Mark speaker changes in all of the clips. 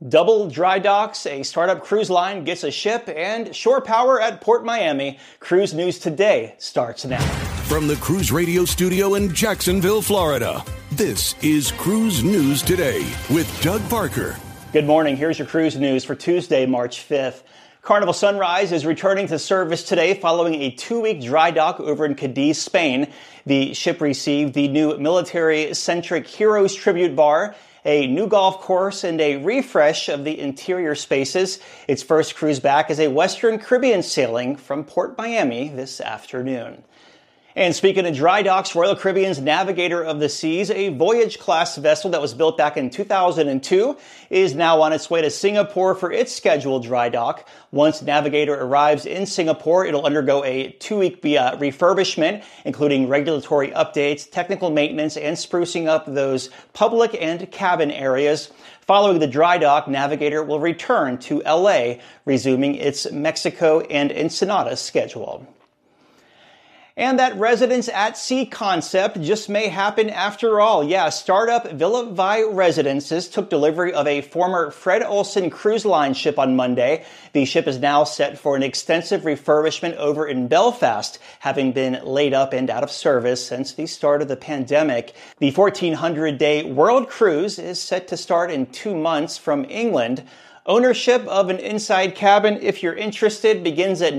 Speaker 1: Double dry docks, a startup cruise line gets a ship, and shore power at Port Miami. Cruise News Today starts now.
Speaker 2: From the Cruise Radio studio in Jacksonville, Florida, this is Cruise News Today with Doug Parker.
Speaker 1: Good morning. Here's your cruise news for Tuesday, March 5th. Carnival Sunrise is returning to service today following a 2-week dry dock over in Cadiz, Spain. The ship received the new military-centric Heroes Tribute Bar, a new golf course, and a refresh of the interior spaces. Its first cruise back is a Western Caribbean sailing from Port Miami this afternoon. And speaking of dry docks, Royal Caribbean's Navigator of the Seas, a Voyage-class vessel that was built back in 2002, is now on its way to Singapore for its scheduled dry dock. Once Navigator arrives in Singapore, it'll undergo a 2-week refurbishment, including regulatory updates, technical maintenance, and sprucing up those public and cabin areas. Following the dry dock, Navigator will return to LA, resuming its Mexico and Ensenada schedule. And that residence at sea concept just may happen after all. Yeah, startup Villa Vi Residences took delivery of a former Fred Olsen Cruise Line ship on Monday. The ship is now set for an extensive refurbishment over in Belfast, having been laid up and out of service since the start of the pandemic. The 1,400-day world cruise is set to start in 2 months from England. Ownership of an inside cabin, if you're interested, begins at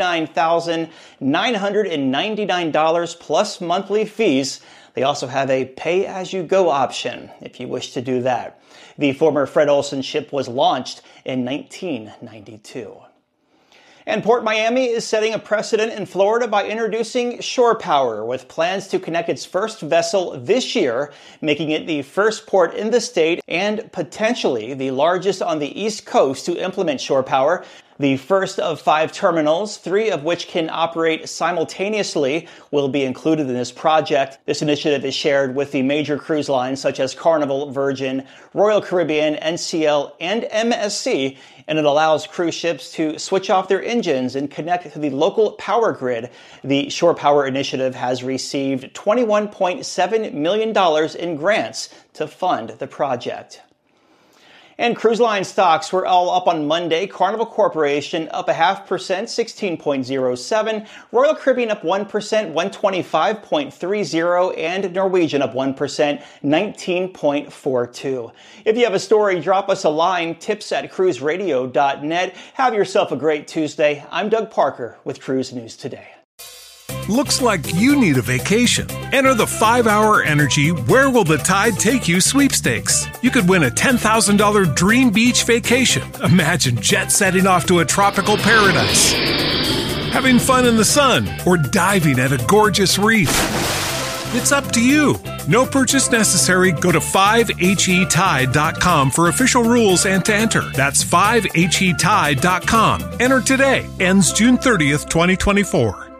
Speaker 1: $99,999 plus monthly fees. They also have a pay-as-you-go option if you wish to do that. The former Fred Olsen ship was launched in 1992. And Port Miami is setting a precedent in Florida by introducing shore power, with plans to connect its first vessel this year, making it the first port in the state and potentially the largest on the East Coast to implement shore power. The first of 5 terminals, 3 of which can operate simultaneously, will be included in this project. This initiative is shared with the major cruise lines such as Carnival, Virgin, Royal Caribbean, NCL, and MSC, and it allows cruise ships to switch off their engines and connect to the local power grid. The Shore Power Initiative has received $21.7 million in grants to fund the project. And cruise line stocks were all up on Monday. Carnival Corporation up 0.5%, 16.07. Royal Caribbean up 1%, 125.30. And Norwegian up 1%, 19.42. If you have a story, drop us a line, tips@cruiseradio.net. Have yourself a great Tuesday. I'm Doug Parker with Cruise News Today.
Speaker 3: Looks like you need a vacation. Enter the 5-Hour Energy Where Will the Tide Take You sweepstakes. You could win a $10,000 dream beach vacation. Imagine jet setting off to a tropical paradise, having fun in the sun, or diving at a gorgeous reef. It's up to you. No purchase necessary. Go to 5HETide.com for official rules and to enter. That's 5HETide.com. Enter today. Ends June 30th, 2024.